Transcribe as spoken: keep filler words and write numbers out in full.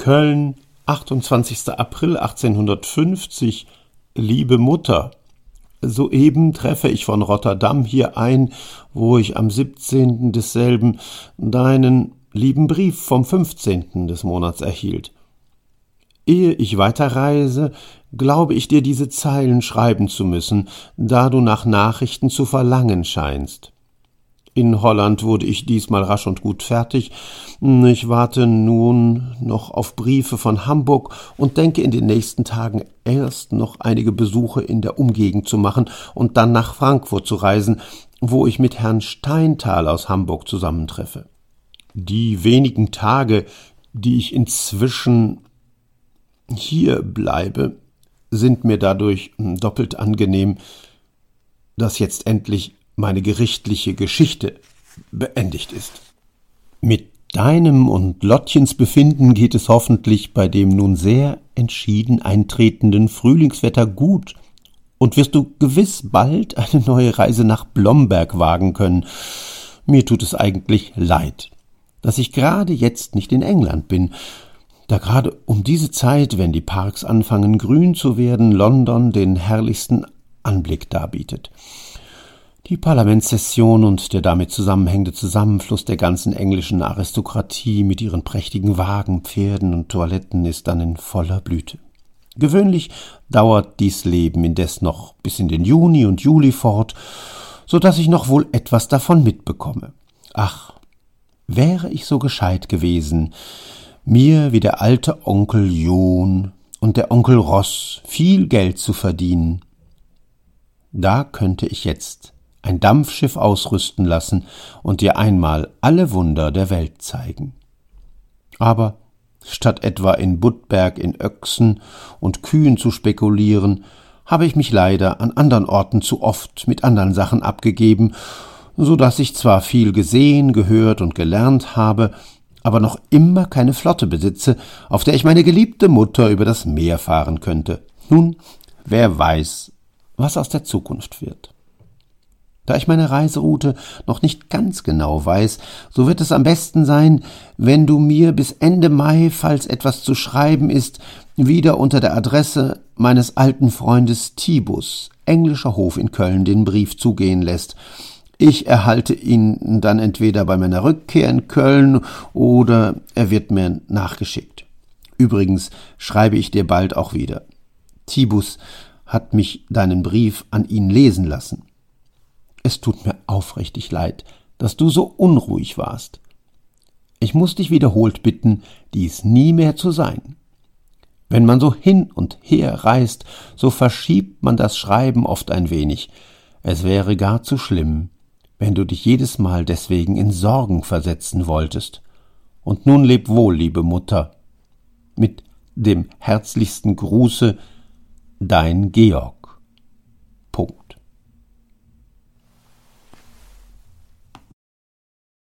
Köln, achtundzwanzigster April achtzehnhundertfünfzig. Liebe Mutter, soeben treffe ich von Rotterdam hier ein, wo ich am siebzehnten desselben deinen lieben Brief vom fünfzehnten des Monats erhielt. Ehe ich weiterreise, glaube ich dir diese Zeilen schreiben zu müssen, da du nach Nachrichten zu verlangen scheinst. In Holland wurde ich diesmal rasch und gut fertig. Ich warte nun noch auf Briefe von Hamburg und denke in den nächsten Tagen erst noch einige Besuche in der Umgegend zu machen und dann nach Frankfurt zu reisen, wo ich mit Herrn Steinthal aus Hamburg zusammentreffe. Die wenigen Tage, die ich inzwischen hier bleibe, sind mir dadurch doppelt angenehm, dass jetzt endlich meine gerichtliche Geschichte beendigt ist. Mit deinem und Lottchens Befinden geht es hoffentlich bei dem nun sehr entschieden eintretenden Frühlingswetter gut und wirst du gewiss bald eine neue Reise nach Blomberg wagen können. Mir tut es eigentlich leid, dass ich gerade jetzt nicht in England bin, da gerade um diese Zeit, wenn die Parks anfangen grün zu werden, London den herrlichsten Anblick darbietet. Die Parlamentssession und der damit zusammenhängende Zusammenfluss der ganzen englischen Aristokratie mit ihren prächtigen Wagen, Pferden und Toiletten ist dann in voller Blüte. Gewöhnlich dauert dies Leben indes noch bis in den Juni und Juli fort, so dass ich noch wohl etwas davon mitbekomme. Ach, wäre ich so gescheit gewesen, mir wie der alte Onkel John und der Onkel Ross viel Geld zu verdienen. Da könnte ich jetzt ein Dampfschiff ausrüsten lassen und dir einmal alle Wunder der Welt zeigen. Aber statt etwa in Budberg in Öchsen und Kühen zu spekulieren, habe ich mich leider an anderen Orten zu oft mit anderen Sachen abgegeben, so dass ich zwar viel gesehen, gehört und gelernt habe, aber noch immer keine Flotte besitze, auf der ich meine geliebte Mutter über das Meer fahren könnte. Nun, wer weiß, was aus der Zukunft wird. Da ich meine Reiseroute noch nicht ganz genau weiß, so wird es am besten sein, wenn du mir bis Ende Mai, falls etwas zu schreiben ist, wieder unter der Adresse meines alten Freundes Tibus, englischer Hof in Köln, den Brief zugehen lässt. Ich erhalte ihn dann entweder bei meiner Rückkehr in Köln oder er wird mir nachgeschickt. Übrigens schreibe ich dir bald auch wieder. Tibus hat mich deinen Brief an ihn lesen lassen. Es tut mir aufrichtig leid, dass du so unruhig warst. Ich muß dich wiederholt bitten, dies nie mehr zu sein. Wenn man so hin und her reist, so verschiebt man das Schreiben oft ein wenig. Es wäre gar zu schlimm, wenn du dich jedes Mal deswegen in Sorgen versetzen wolltest. Und nun leb wohl, liebe Mutter. Mit dem herzlichsten Gruße, dein Georg.